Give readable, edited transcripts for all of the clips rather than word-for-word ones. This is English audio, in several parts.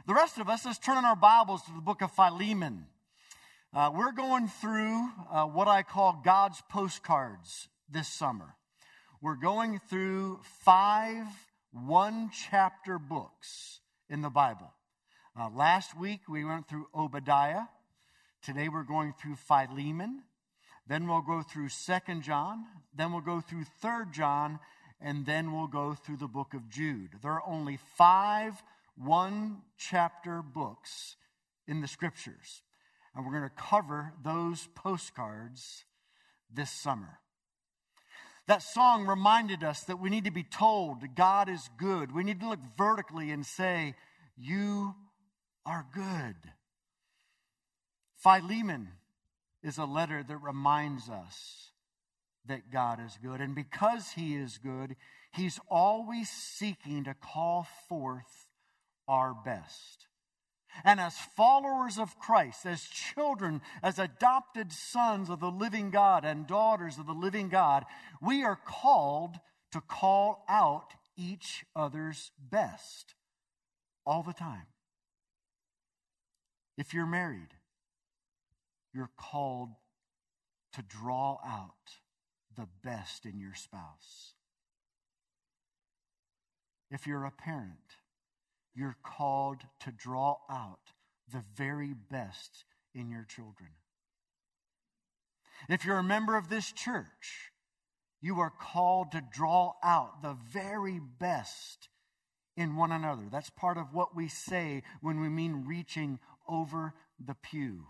The rest of us, let's turn in our Bibles to the book of Philemon. We're going through what I call God's postcards this summer. We're going through 5 one-chapter books in the Bible. Last week we went through Obadiah. Today we're going through Philemon. Then we'll go through 2 John. Then we'll go through 3 John. And then we'll go through the book of Jude. There are only 5 one-chapter books in the Scriptures. And we're going to cover those postcards this summer. That song reminded us that we need to be told God is good. We need to look vertically and say, you are good. Philemon is a letter that reminds us that God is good. And because he is good, he's always seeking to call forth our best. And as followers of Christ, as children, as adopted sons of the living God and daughters of the living God, we are called to call out each other's best all the time. If you're married, you're called to draw out the best in your spouse. If you're a parent, you're called to draw out the very best in your children. If you're a member of this church, you are called to draw out the very best in one another. That's part of what we say when we mean reaching over the pew.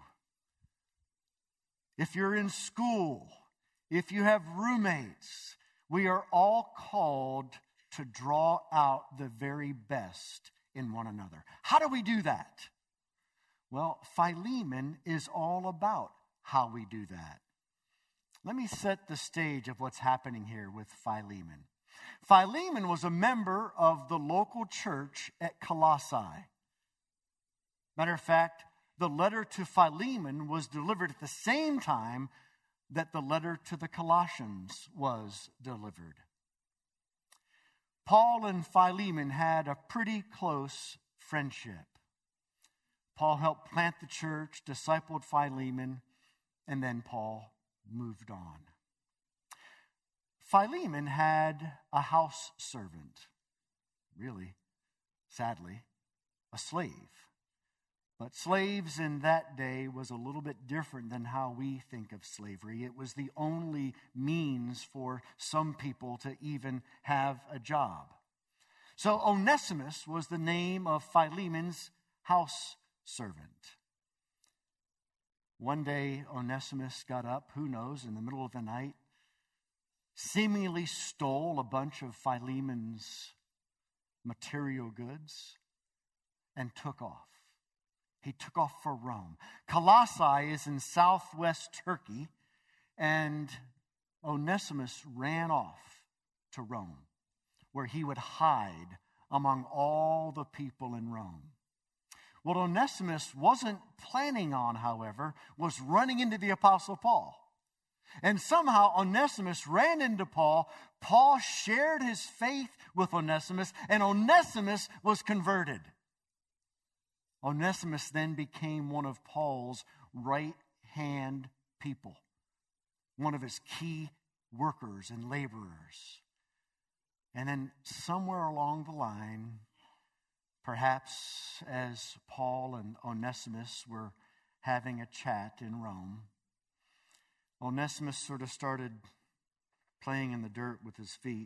If you're in school, if you have roommates, we are all called to draw out the very best in one another. How do we do that? Well, Philemon is all about how we do that. Let me set the stage of what's happening here with Philemon. Philemon was a member of the local church at Colossae. Matter of fact, the letter to Philemon was delivered at the same time that the letter to the Colossians was delivered. Paul and Philemon had a pretty close friendship. Paul helped plant the church, discipled Philemon, and then Paul moved on. Philemon had a house servant, really, sadly, a slave. But slaves in that day was a little bit different than how we think of slavery. It was the only means for some people to even have a job. So Onesimus was the name of Philemon's house servant. One day Onesimus got up, who knows, in the middle of the night, seemingly stole a bunch of Philemon's material goods and took off. He took off for Rome. Colossae is in southwest Turkey, and Onesimus ran off to Rome, where he would hide among all the people in Rome. What Onesimus wasn't planning on, however, was running into the Apostle Paul. And somehow Onesimus ran into Paul. Paul shared his faith with Onesimus, and Onesimus was converted. Onesimus then became one of Paul's right-hand people, one of his key workers and laborers. And then somewhere along the line, perhaps as Paul and Onesimus were having a chat in Rome, Onesimus sort of started playing in the dirt with his feet.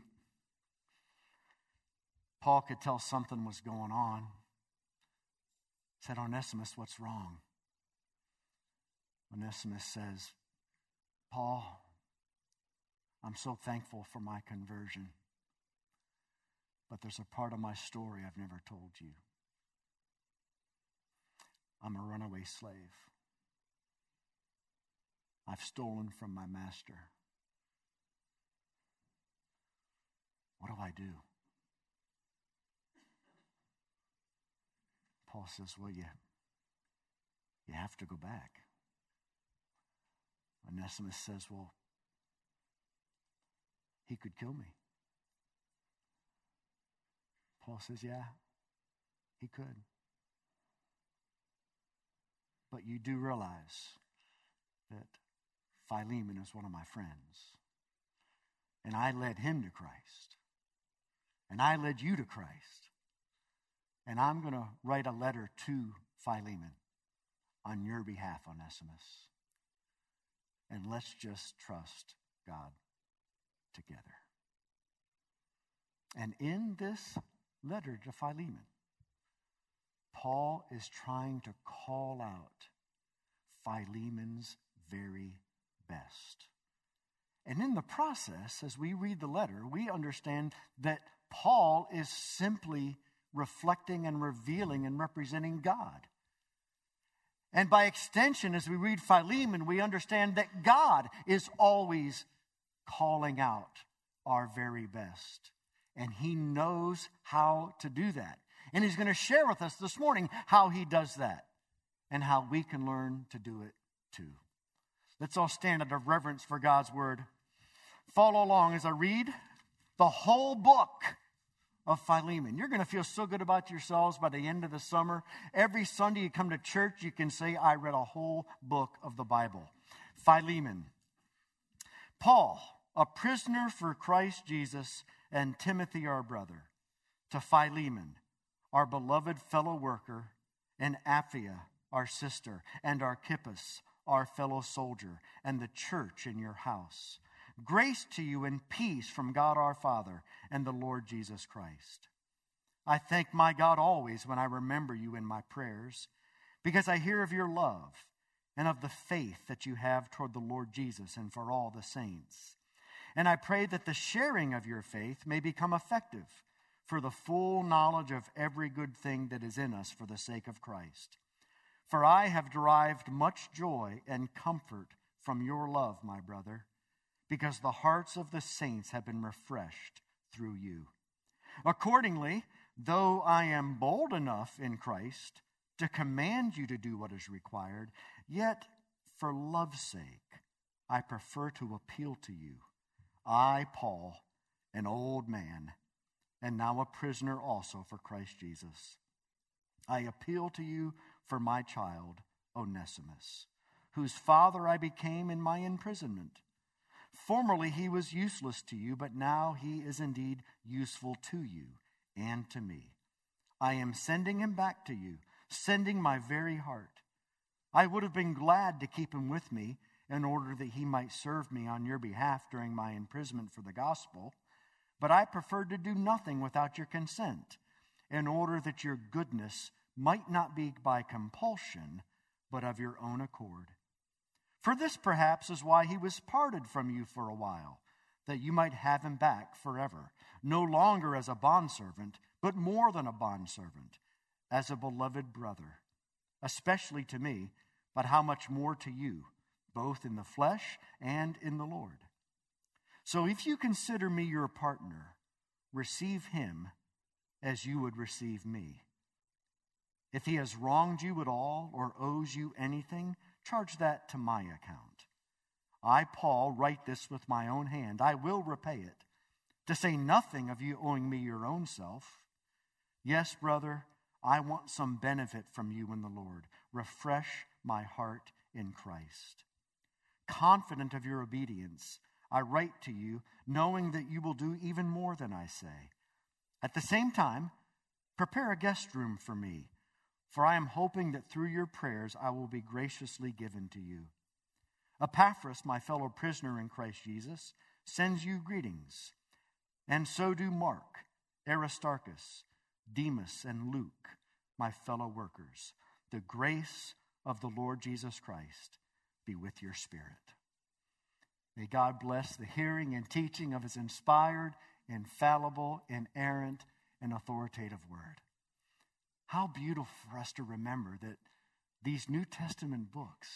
Paul could tell something was going on. Said, Onesimus, what's wrong? Onesimus says, Paul, I'm so thankful for my conversion, but there's a part of my story I've never told you. I'm a runaway slave. I've stolen from my master. What do I do? Paul says, well, you have to go back. Onesimus says, well, he could kill me. Paul says, yeah, he could. but you do realize that Philemon is one of my friends. And I led him to Christ. And I led you to Christ. And I'm going to write a letter to Philemon on your behalf, Onesimus. And let's just trust God together. And in this letter to Philemon, Paul is trying to call out Philemon's very best. And in the process, as we read the letter, we understand that Paul is simply reflecting and revealing and representing God. And by extension, as we read Philemon, we understand that God is always calling out our very best. And he knows how to do that. And he's going to share with us this morning how he does that and how we can learn to do it too. Let's all stand out of reverence for God's word. Follow along as I read the whole book of Philemon. You're going to feel so good about yourselves by the end of the summer. Every Sunday you come to church, you can say, I read a whole book of the Bible. Philemon. Paul, a prisoner for Christ Jesus, and Timothy, our brother, to Philemon, our beloved fellow worker, and Apphia, our sister, and Archippus, our fellow soldier, and the church in your house. Grace to you and peace from God our Father and the Lord Jesus Christ. I thank my God always when I remember you in my prayers, because I hear of your love and of the faith that you have toward the Lord Jesus and for all the saints. And I pray that the sharing of your faith may become effective for the full knowledge of every good thing that is in us for the sake of Christ. For I have derived much joy and comfort from your love, my brother, because the hearts of the saints have been refreshed through you. Accordingly, though I am bold enough in Christ to command you to do what is required, yet for love's sake I prefer to appeal to you. I, Paul, an old man, and now a prisoner also for Christ Jesus. I appeal to you for my child, Onesimus, whose father I became in my imprisonment. Formerly he was useless to you, but now he is indeed useful to you and to me. I am sending him back to you, sending my very heart. I would have been glad to keep him with me in order that he might serve me on your behalf during my imprisonment for the gospel, but I preferred to do nothing without your consent, in order that your goodness might not be by compulsion, but of your own accord. For this perhaps is why he was parted from you for a while, that you might have him back forever, no longer as a bondservant, but more than a bondservant, as a beloved brother, especially to me, but how much more to you, both in the flesh and in the Lord. So if you consider me your partner, receive him as you would receive me. If he has wronged you at all or owes you anything, charge that to my account. I, Paul, write this with my own hand. I will repay it, to say nothing of you owing me your own self. Yes, brother, I want some benefit from you in the Lord. Refresh my heart in Christ. Confident of your obedience, I write to you, knowing that you will do even more than I say. At the same time, prepare a guest room for me, for I am hoping that through your prayers I will be graciously given to you. Epaphras, my fellow prisoner in Christ Jesus, sends you greetings, and so do Mark, Aristarchus, Demas, and Luke, my fellow workers. The grace of the Lord Jesus Christ be with your spirit. May God bless the hearing and teaching of his inspired, infallible, inerrant, and authoritative word. How beautiful for us to remember that these New Testament books,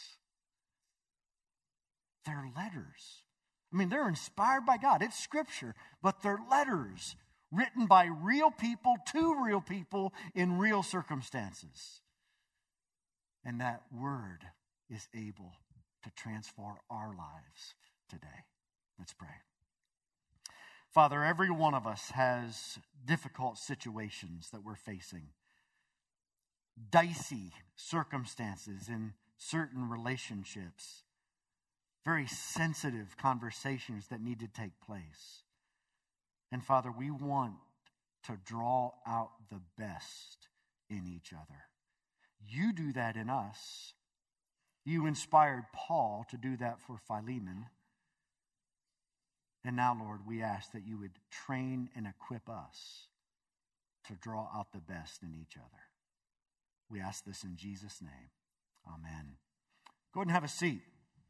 they're letters. I mean, they're inspired by God. It's scripture, but they're letters written by real people to real people in real circumstances. And that word is able to transform our lives today. Let's pray. Father, every one of us has difficult situations that we're facing, dicey circumstances in certain relationships, very sensitive conversations that need to take place. And Father, we want to draw out the best in each other. You do that in us. You inspired Paul to do that for Philemon. And now, Lord, we ask that you would train and equip us to draw out the best in each other. We ask this in Jesus' name. Amen. Go ahead and have a seat.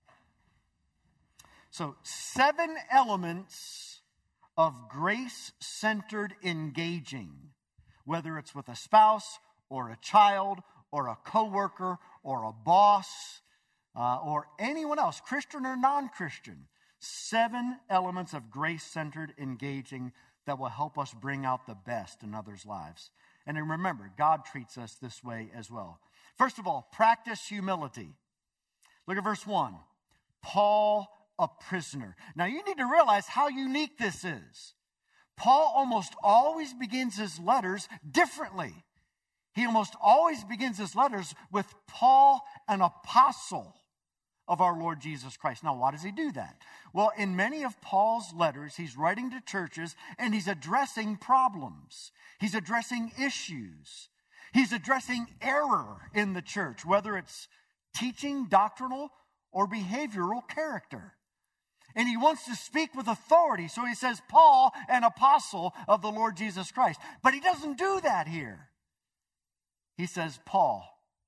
So, 7 elements of grace-centered engaging, whether it's with a spouse or a child or a coworker or a boss or anyone else, Christian or non-Christian. 7 elements of grace-centered engaging that will help us bring out the best in others' lives. And then remember, God treats us this way as well. First of all, practice humility. Look at verse 1. Paul, a prisoner. Now you need to realize how unique this is. Paul almost always begins his letters differently. He almost always begins his letters with Paul, an apostle of our Lord Jesus Christ. Now, why does he do that? Well, in many of Paul's letters, he's writing to churches and he's addressing problems. He's addressing issues. He's addressing error in the church, whether it's teaching, doctrinal, or behavioral character. And he wants to speak with authority. So he says, Paul, an apostle of the Lord Jesus Christ. But he doesn't do that here. He says, Paul,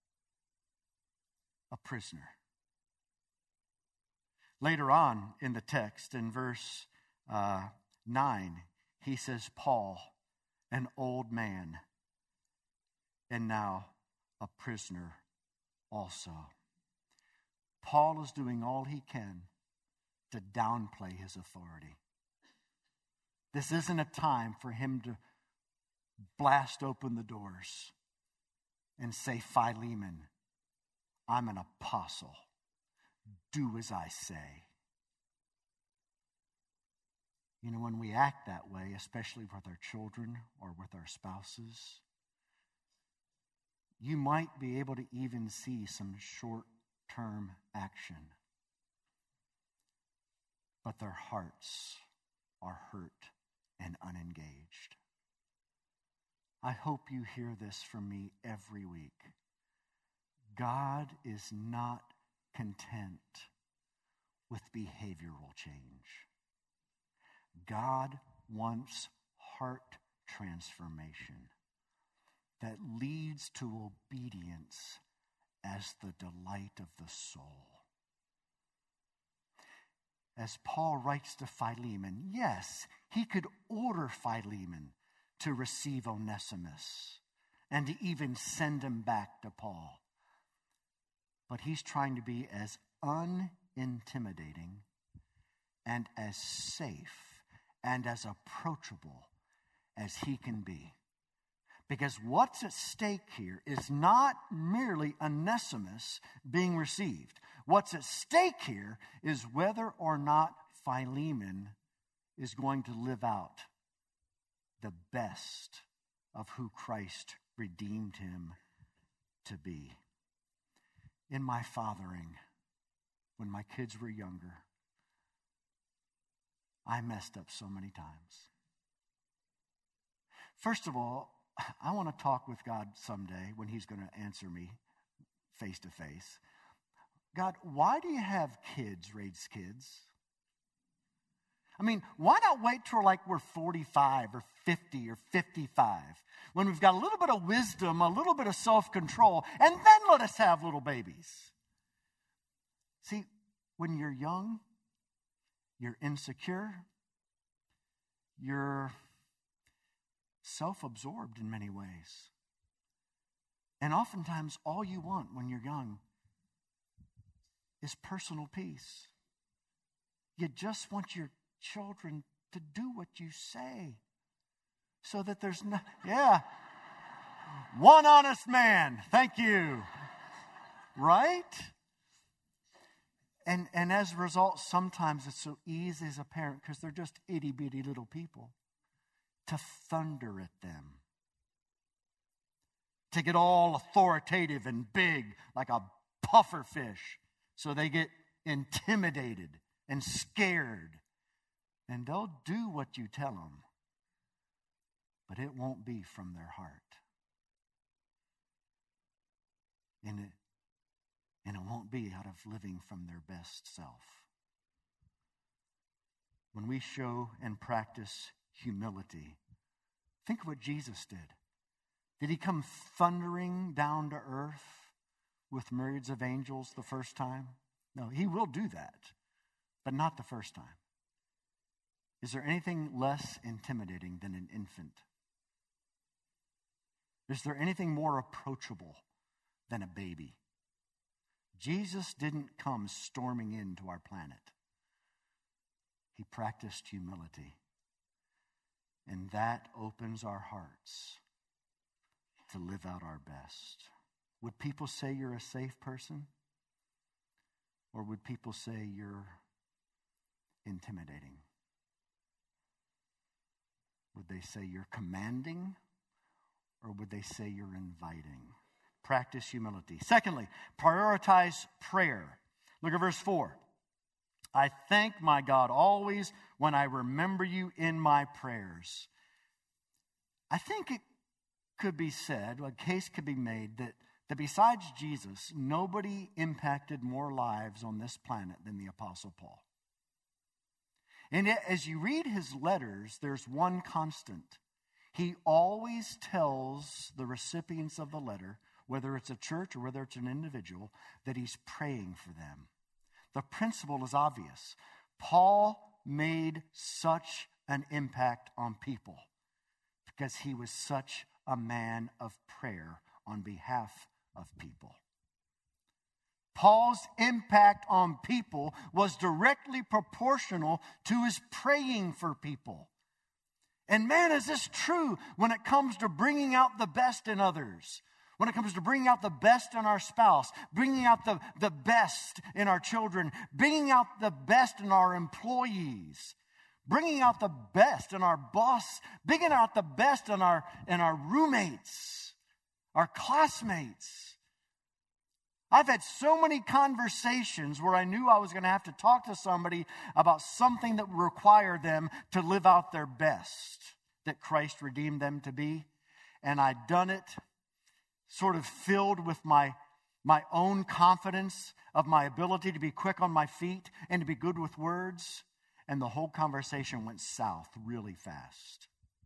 a prisoner. Later on in the text, in verse 9, he says, Paul, an old man, and now a prisoner also. Paul is doing all he can to downplay his authority. This isn't a time for him to blast open the doors and say, Philemon, I'm an apostle. Do as I say. You know, when we act that way, especially with our children or with our spouses, you might be able to even see some short-term action. But their hearts are hurt and unengaged. I hope you hear this from me every week. God is not content with behavioral change. God wants heart transformation that leads to obedience as the delight of the soul. As Paul writes to Philemon, yes, he could order Philemon to receive Onesimus and to even send him back to Paul. But he's trying to be as unintimidating and as safe and as approachable as he can be. Because what's at stake here is not merely Onesimus being received. What's at stake here is whether or not Philemon is going to live out the best of who Christ redeemed him to be. In my fathering, when my kids were younger, I messed up so many times. First of all, I want to talk with God someday when he's going to answer me face to face. God, why do you have kids raise kids? I mean, why not wait till like we're 45 or 50 or 55 when we've got a little bit of wisdom, a little bit of self-control, and then let us have little babies? See, when you're young, you're insecure, you're self-absorbed in many ways. And oftentimes, all you want when you're young is personal peace. You just want your children to do what you say so that there's no, one honest man, thank you, right? And as a result, sometimes it's so easy as a parent, because they're just itty-bitty little people, to thunder at them, to get all authoritative and big like a puffer fish. So they get intimidated and scared. And they'll do what you tell them. But it won't be from their heart. And it won't be out of living from their best self. When we show and practice humility, think of what Jesus did. Did he come thundering down to earth with myriads of angels the first time? No, he will do that, but not the first time. Is there anything less intimidating than an infant? Is there anything more approachable than a baby? Jesus didn't come storming into our planet. He practiced humility. And that opens our hearts to live out our best. Would people say you're a safe person? Or would people say you're intimidating? Would they say you're commanding? Or would they say you're inviting? Practice humility. Secondly, prioritize prayer. Look at verse 4. I thank my God always when I remember you in my prayers. I think it could be said, a case could be made that besides Jesus, nobody impacted more lives on this planet than the Apostle Paul. And as you read his letters, there's one constant. He always tells the recipients of the letter, whether it's a church or whether it's an individual, that he's praying for them. The principle is obvious. Paul made such an impact on people because he was such a man of prayer on behalf of people. Paul's impact on people was directly proportional to his praying for people. And man, is this true when it comes to bringing out the best in others? When it comes to bringing out the best in our spouse, bringing out the best in our children, bringing out the best in our employees, bringing out the best in our boss, bringing out the best in our roommates, our classmates. I've had so many conversations where I knew I was going to have to talk to somebody about something that would require them to live out their best that Christ redeemed them to be. And I'd done it sort of filled with my own confidence of my ability to be quick on my feet and to be good with words. And the whole conversation went south really fast.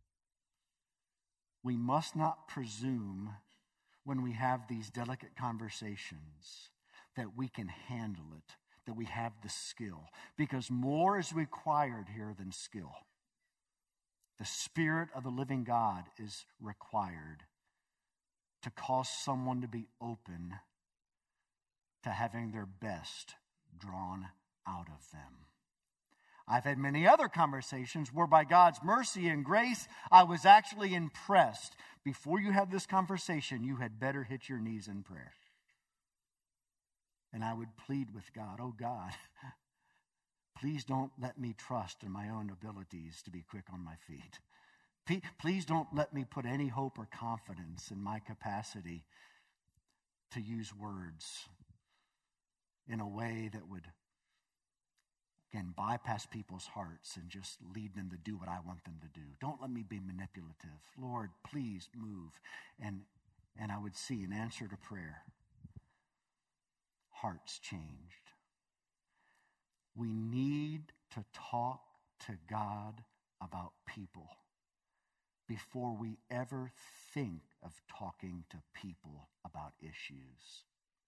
We must not presume when we have these delicate conversations that we can handle it, that we have the skill. Because more is required here than skill. The Spirit of the living God is required to cause someone to be open to having their best drawn out of them. I've had many other conversations where by God's mercy and grace, I was actually impressed. Before you have this conversation, you had better hit your knees in prayer. And I would plead with God, oh God, please don't let me trust in my own abilities to be quick on my feet. Please don't let me put any hope or confidence in my capacity to use words in a way that would, again, bypass people's hearts and just lead them to do what I want them to do. Don't let me be manipulative. Lord, please move. And I would see an answer to prayer. Hearts changed. We need to talk to God about people before we ever think of talking to people about issues.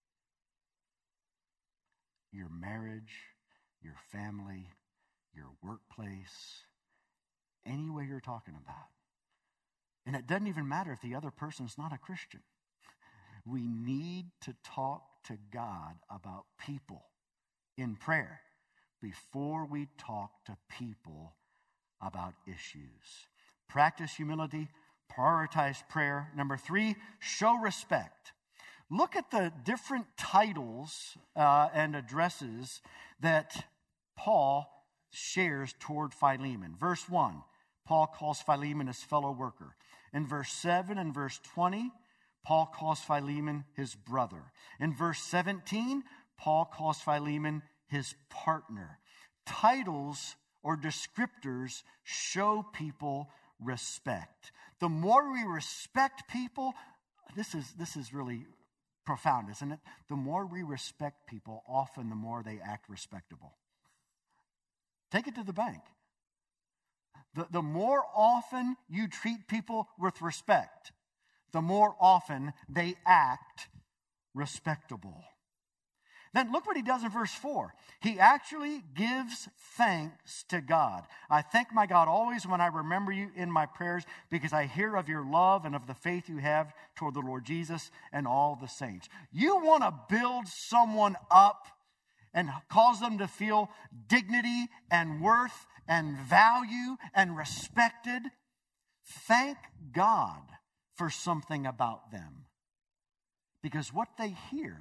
Your marriage, your family, your workplace, any way you're talking about. And it doesn't even matter if the other person's not a Christian. We need to talk to God about people in prayer before we talk to people about issues. Practice humility, prioritize prayer. Number 3, show respect. Look at the different titles and addresses that Paul shares toward Philemon. Verse 1, Paul calls Philemon his fellow worker. In verse 7 and verse 20, Paul calls Philemon his brother. In verse 17, Paul calls Philemon his partner. Titles or descriptors show people respect. The more we respect people, this is really profound, isn't it? The more we respect people, often the more they act respectable. Take it to the bank. The more often you treat people with respect, the more often they act respectable. Then look what he does in verse 4. He actually gives thanks to God. I thank my God always when I remember you in my prayers, because I hear of your love and of the faith you have toward the Lord Jesus and all the saints. You want to build someone up and cause them to feel dignity and worth and value and respected. Thank God for something about them, because what they hear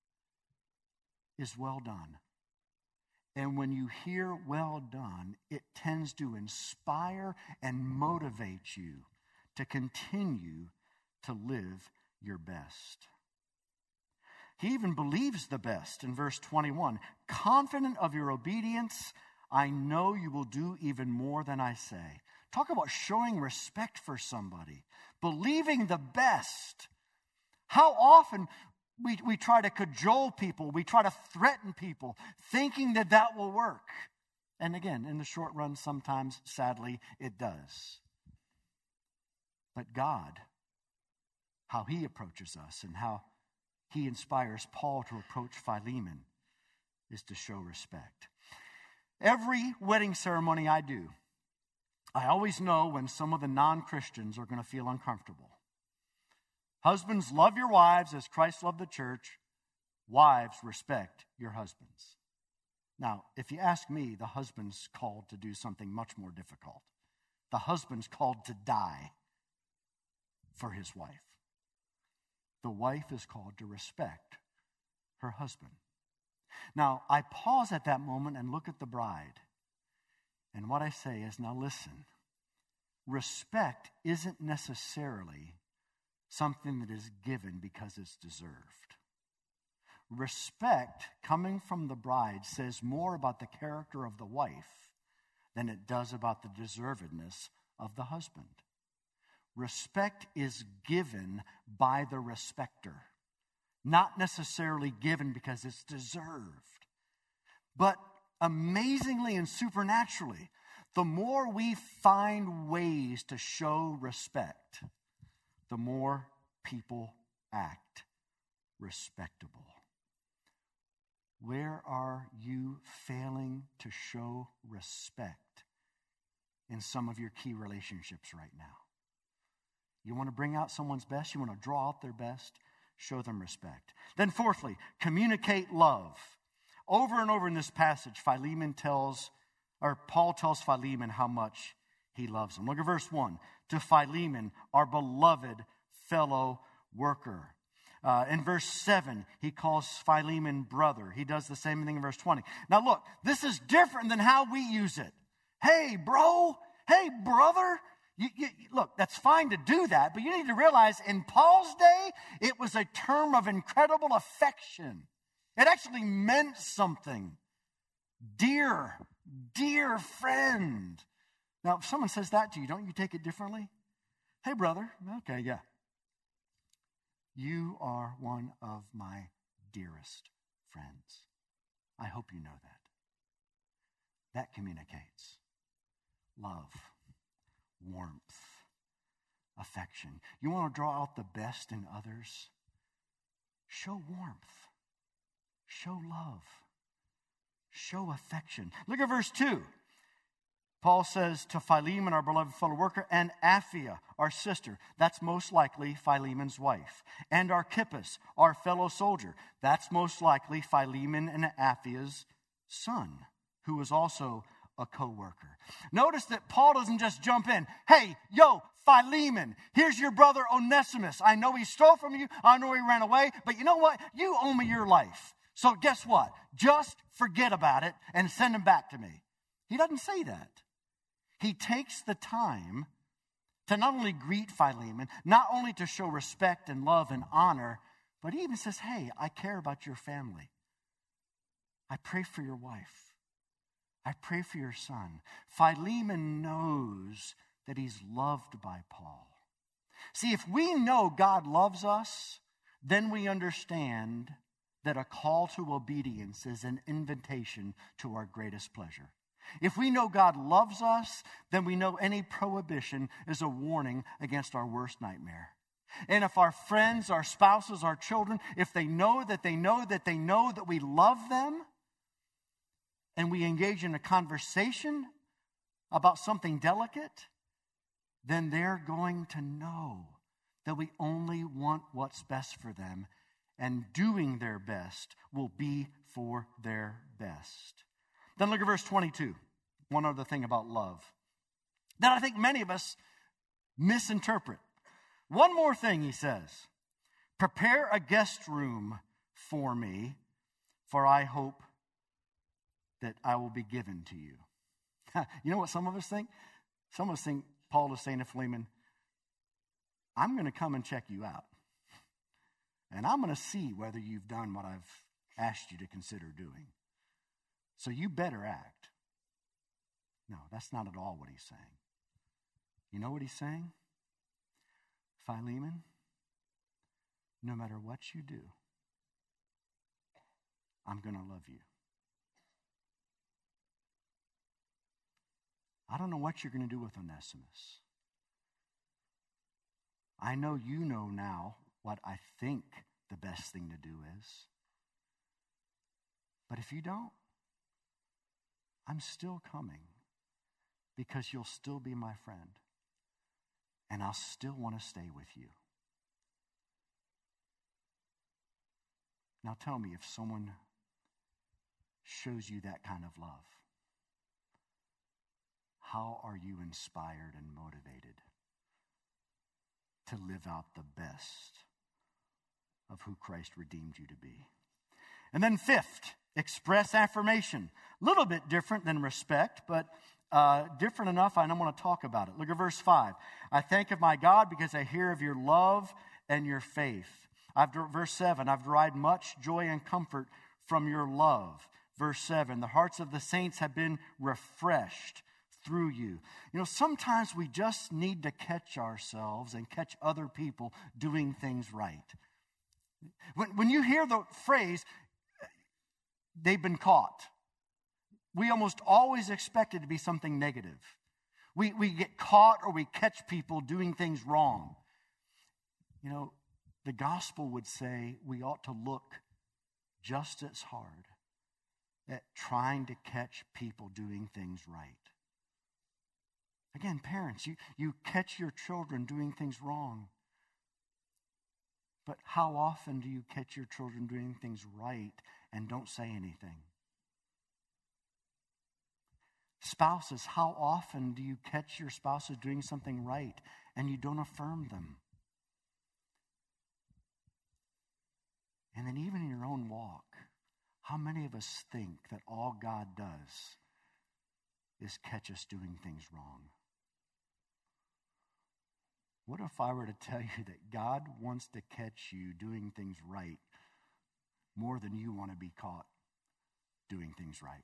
is well done. And when you hear well done, it tends to inspire and motivate you to continue to live your best. He even believes the best in verse 21. Confident of your obedience, I know you will do even more than I say. Talk about showing respect for somebody. Believing the best. How often we try to cajole people, we try to threaten people, thinking that will work. And again, in the short run, sometimes, sadly, it does. But God, how he approaches us and how he inspires Paul to approach Philemon is to show respect. Every wedding ceremony I do, I always know when some of the non-Christians are going to feel uncomfortable. Husbands, love your wives as Christ loved the church. Wives, respect your husbands. Now, if you ask me, the husband's called to do something much more difficult. The husband's called to die for his wife. The wife is called to respect her husband. Now, I pause at that moment and look at the bride. And what I say is, now listen, respect isn't necessarily something that is given because it's deserved. Respect coming from the bride says more about the character of the wife than it does about the deservedness of the husband. Respect is given by the respecter, not necessarily given because it's deserved. But amazingly and supernaturally, the more we find ways to show respect, the more people act respectable. Where are you failing to show respect in some of your key relationships right now? You want to bring out someone's best? You want to draw out their best? Show them respect. Then fourthly, communicate love. Over and over in this passage, Paul tells Philemon how much he loves him. Look at verse 1. To Philemon, our beloved fellow worker. In verse 7, he calls Philemon brother. He does the same thing in verse 20. Now look, this is different than how we use it. Hey, bro. Hey, brother. Look, that's fine to do that, but you need to realize in Paul's day, it was a term of incredible affection. It actually meant something. Dear friend. Now, if someone says that to you, don't you take it differently? Hey, brother. Okay, yeah. You are one of my dearest friends. I hope you know that. That communicates love, warmth, affection. You want to draw out the best in others? Show warmth. Show love. Show affection. Look at verse 2. Paul says to Philemon, our beloved fellow worker, and Apphia, our sister. That's most likely Philemon's wife. And Archippus, our fellow soldier. That's most likely Philemon and Apphia's son, who was also a co-worker. Notice that Paul doesn't just jump in. Hey, Philemon, here's your brother Onesimus. I know he stole from you. I know he ran away. But you know what? You owe me your life. So guess what? Just forget about it and send him back to me. He doesn't say that. He takes the time to not only greet Philemon, not only to show respect and love and honor, but he even says, hey, I care about your family. I pray for your wife. I pray for your son. Philemon knows that he's loved by Paul. See, if we know God loves us, then we understand that a call to obedience is an invitation to our greatest pleasure. If we know God loves us, then we know any prohibition is a warning against our worst nightmare. And if our friends, our spouses, our children, if they know that they know that they know that we love them, and we engage in a conversation about something delicate, then they're going to know that we only want what's best for them, and doing their best will be for their best. Then look at verse 22. One other thing about love that I think many of us misinterpret. One more thing, he says. Prepare a guest room for me, for I hope that I will be given to you. You know what some of us think? Some of us think Paul is saying to Philemon, I'm going to come and check you out. And I'm going to see whether you've done what I've asked you to consider doing. So you better act. No, that's not at all what he's saying. You know what he's saying? Philemon, no matter what you do, I'm going to love you. I don't know what you're going to do with Onesimus. I know you know now what I think the best thing to do is. But if you don't, I'm still coming because you'll still be my friend. And I'll still want to stay with you. Now tell me if someone shows you that kind of love, how are you inspired and motivated to live out the best of who Christ redeemed you to be? And then fifth, express affirmation. A little bit different than respect, but different enough I don't want to talk about it. Look at verse 5. I thank of my God because I hear of your love and your faith. Verse 7, I've derived much joy and comfort from your love. Verse 7, the hearts of the saints have been refreshed through you. You know, sometimes we just need to catch ourselves and catch other people doing things right. When you hear the phrase, they've been caught, we almost always expect it to be something negative. We get caught or we catch people doing things wrong. You know, the gospel would say we ought to look just as hard at trying to catch people doing things right. Again, parents, you catch your children doing things wrong. But how often do you catch your children doing things right and don't say anything? Spouses, how often do you catch your spouses doing something right and you don't affirm them? And then even in your own walk, how many of us think that all God does is catch us doing things wrong? What if I were to tell you that God wants to catch you doing things right more than you want to be caught doing things right?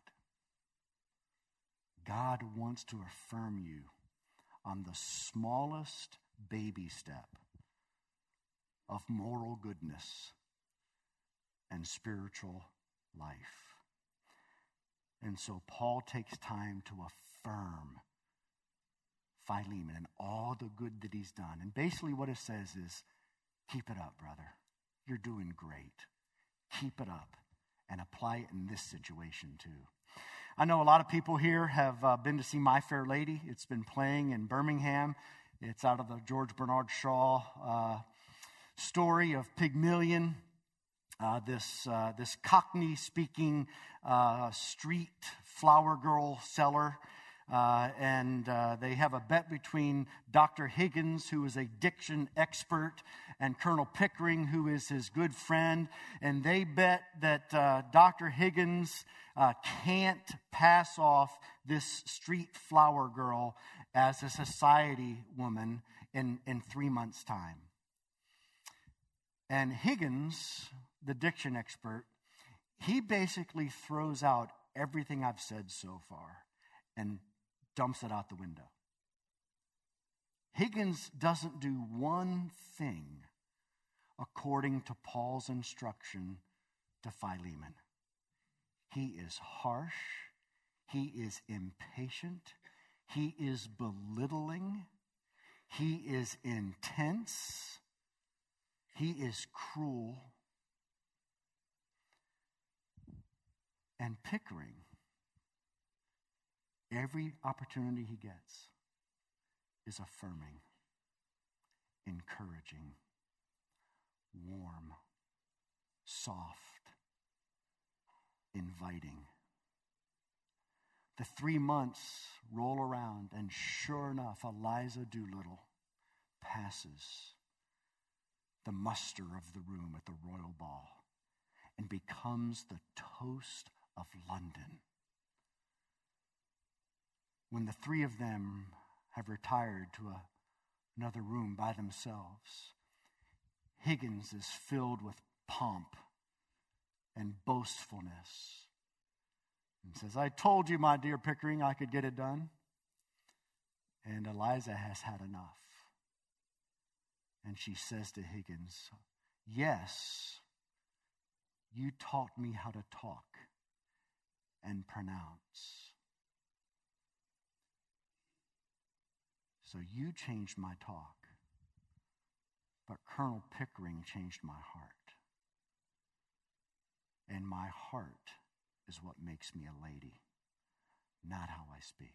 God wants to affirm you on the smallest baby step of moral goodness and spiritual life. And so Paul takes time to affirm Philemon and all the good that he's done. And basically what it says is, keep it up, brother. You're doing great. Keep it up and apply it in this situation too. I know a lot of people here have been to see My Fair Lady. It's been playing in Birmingham. It's out of the George Bernard Shaw story of Pygmalion. This Cockney-speaking street flower girl seller. And they have a bet between Dr. Higgins, who is a diction expert, and Colonel Pickering, who is his good friend. And they bet that Dr. Higgins can't pass off this street flower girl as a society woman in 3 months' time. And Higgins, the diction expert, he basically throws out everything I've said so far and dumps it out the window. Higgins doesn't do one thing according to Paul's instruction to Philemon. He is harsh. He is impatient. He is belittling. He is intense. He is cruel. And Pickering, every opportunity he gets, is affirming, encouraging, warm, soft, inviting. The 3 months roll around, and sure enough, Eliza Doolittle passes the muster of the room at the royal ball and becomes the toast of London. When the three of them have retired to another room by themselves, Higgins is filled with pomp and boastfulness and says, "I told you, my dear Pickering, I could get it done." And Eliza has had enough. And she says to Higgins, "Yes, you taught me how to talk and pronounce. So you changed my talk, but Colonel Pickering changed my heart. And my heart is what makes me a lady, not how I speak."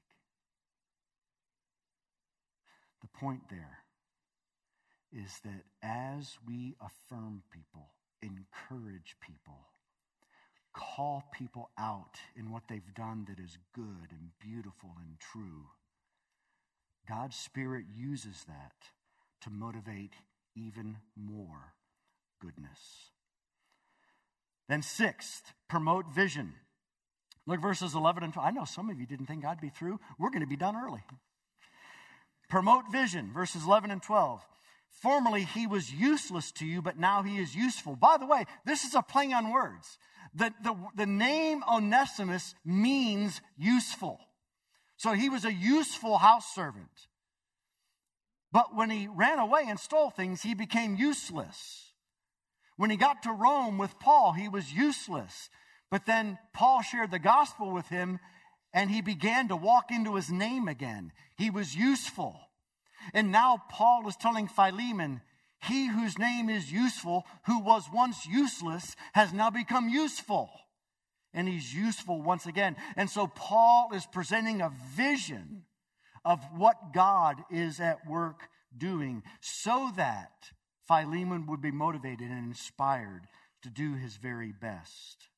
The point there is that as we affirm people, encourage people, call people out in what they've done that is good and beautiful and true, God's Spirit uses that to motivate even more goodness. Then sixth, promote vision. Look, verses 11 and 12. I know some of you didn't think I'd be through. We're going to be done early. Promote vision, verses 11 and 12. Formerly he was useless to you, but now he is useful. By the way, this is a play on words. The name Onesimus means useful. So he was a useful house servant. But when he ran away and stole things, he became useless. When he got to Rome with Paul, he was useless. But then Paul shared the gospel with him, and he began to walk into his name again. He was useful. And now Paul is telling Philemon, he whose name is useful, who was once useless, has now become useful. And he's useful once again. And so Paul is presenting a vision of what God is at work doing so that Philemon would be motivated and inspired to do his very best.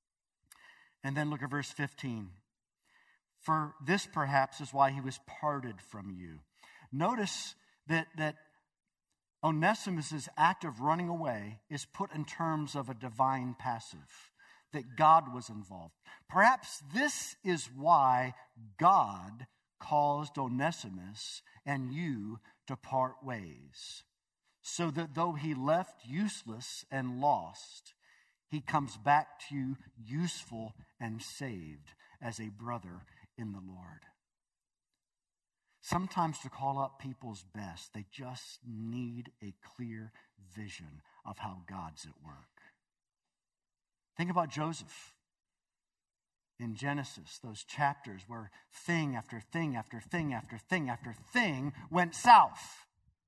And then look at verse 15. For this perhaps is why he was parted from you. Notice that Onesimus' act of running away is put in terms of a divine passive, that God was involved. Perhaps this is why God caused Onesimus and you to part ways, so that though he left useless and lost, he comes back to you useful and saved as a brother in the Lord. Sometimes to call up people's best, they just need a clear vision of how God's at work. Think about Joseph in Genesis, those chapters where thing after thing after thing after thing after thing went south.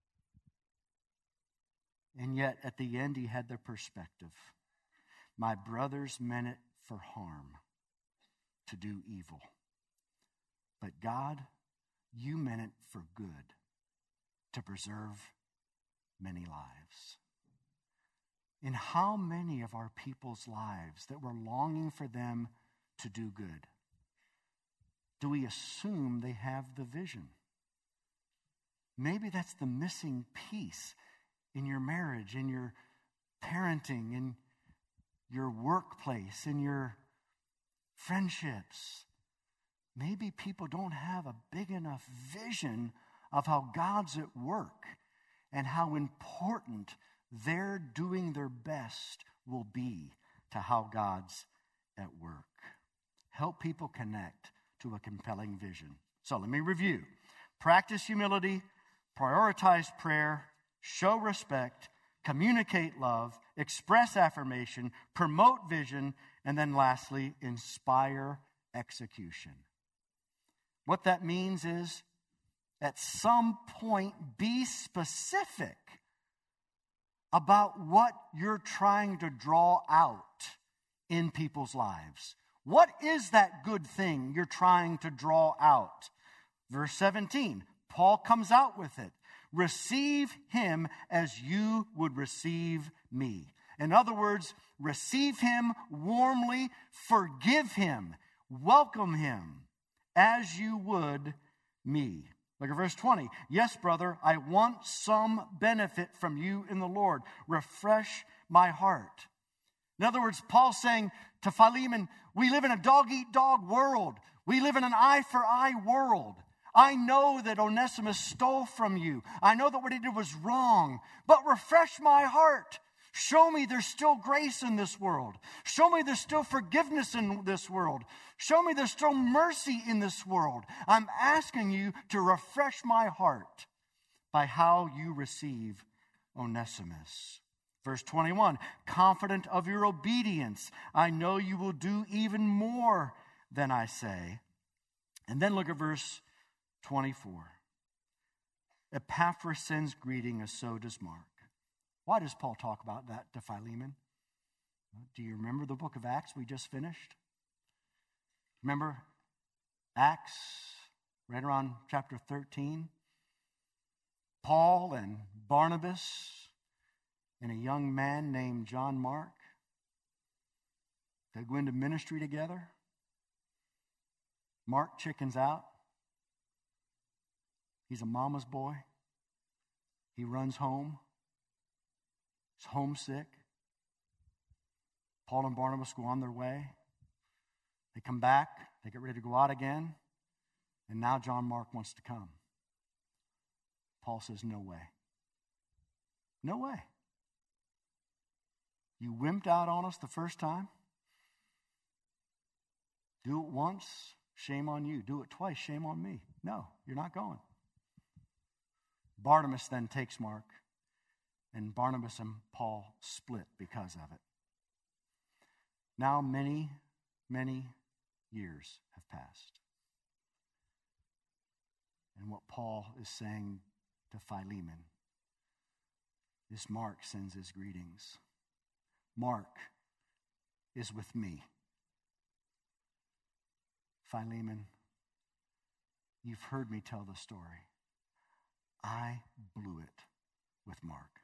And yet at the end he had the perspective. My brothers meant it for harm, to do evil. But God, you meant it for good, to preserve many lives. In how many of our people's lives that we're longing for them to do good, do we assume they have the vision? Maybe that's the missing piece in your marriage, in your parenting, in your workplace, in your friendships. maybe people don't have a big enough vision of how God's at work and how important their doing their best will be to how God's at work. Help people connect to a compelling vision. So let me review. Practice humility, prioritize prayer, show respect, communicate love, express affirmation, promote vision, and then lastly, inspire execution. What that means is, at some point, be specific about what you're trying to draw out in people's lives. What is that good thing you're trying to draw out? Verse 17, Paul comes out with it. Receive him as you would receive me. In other words, receive him warmly, forgive him, welcome him as you would me. Look at verse 20. Yes, brother, I want some benefit from you in the Lord. Refresh my heart. In other words, Paul's saying to Philemon, we live in a dog-eat-dog world. We live in an eye-for-eye world. I know that Onesimus stole from you. I know that what he did was wrong. But refresh my heart. Show me there's still grace in this world. Show me there's still forgiveness in this world. Show me there's still mercy in this world. I'm asking you to refresh my heart by how you receive Onesimus. Verse 21, confident of your obedience, I know you will do even more than I say. And then look at verse 24. Epaphras sends greeting, as so does Mark. Why does Paul talk about that to Philemon? Do you remember the book of Acts we just finished? Remember Acts, right around chapter 13? Paul and Barnabas and a young man named John Mark, they go into ministry together. Mark chickens out. He's a mama's boy. He runs home. He's homesick. Paul and Barnabas go on their way. They come back. They get ready to go out again. And now John Mark wants to come. Paul says, no way. No way. You wimped out on us the first time. Do it once, shame on you. Do it twice, shame on me. No, you're not going. Barnabas then takes Mark, and Barnabas and Paul split because of it. Now many, many years have passed. And what Paul is saying to Philemon is Mark sends his greetings. Mark is with me. Philemon, you've heard me tell the story. I blew it with Mark.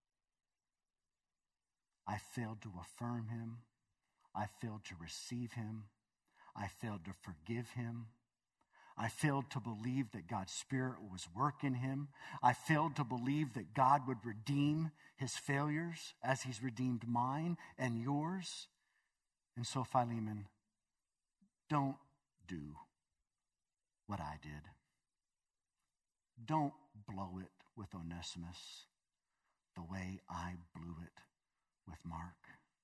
I failed to affirm him. I failed to receive him. I failed to forgive him. I failed to believe that God's Spirit was working him. I failed to believe that God would redeem his failures as he's redeemed mine and yours. And so, Philemon, don't do what I did. Don't blow it with Onesimus the way I blew it with Mark.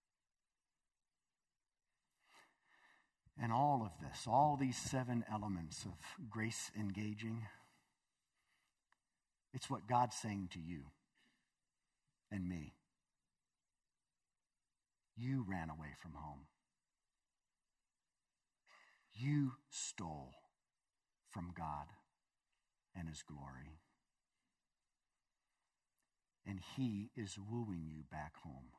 And all of this, all these 7 elements of grace engaging, it's what God's saying to you and me. You ran away from home. You stole from God and his glory. And he is wooing you back home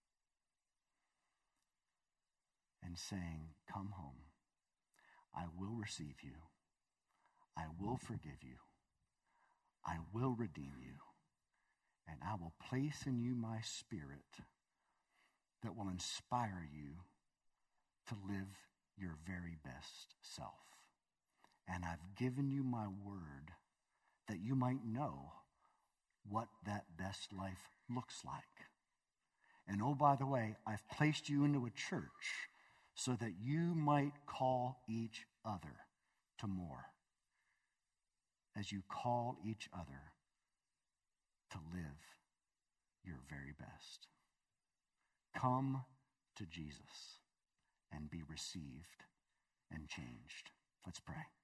and saying, come home. I will receive you. I will forgive you. I will redeem you. And I will place in you my Spirit that will inspire you to live your very best self. And I've given you my word that you might know what that best life looks like. And oh, by the way, I've placed you into a church so that you might call each other to more as you call each other to live your very best. Come to Jesus and be received and changed. Let's pray.